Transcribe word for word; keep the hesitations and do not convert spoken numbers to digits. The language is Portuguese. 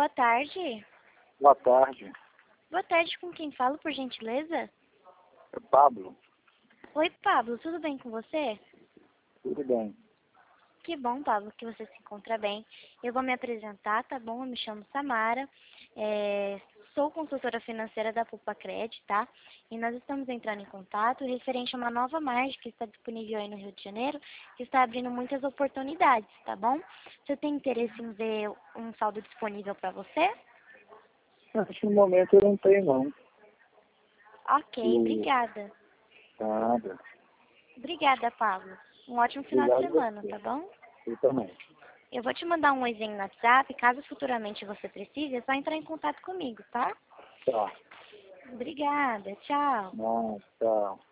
boa tarde. Boa tarde. Boa tarde, com quem falo, por gentileza? É Pablo. Oi, Pablo, tudo bem com você? Tudo bem. Que bom, Pablo, que você se encontra bem. Eu vou me apresentar, tá bom? Eu me chamo Samara, é, sou consultora financeira da Pulpacred, tá? E nós estamos entrando em contato referente a uma nova margem que está disponível aí no Rio de Janeiro, que está abrindo muitas oportunidades, tá bom? Você tem interesse em ver um saldo disponível para você? Acho que no momento eu não tenho, não. Ok, E obrigada. nada. Obrigada, Pablo. Um ótimo final de Obrigado a semana, você. tá bom? Eu também. Eu vou te mandar um oizinho no WhatsApp, caso futuramente você precise, é só entrar em contato comigo, tá? Tá. Obrigada, tchau. Não, tchau.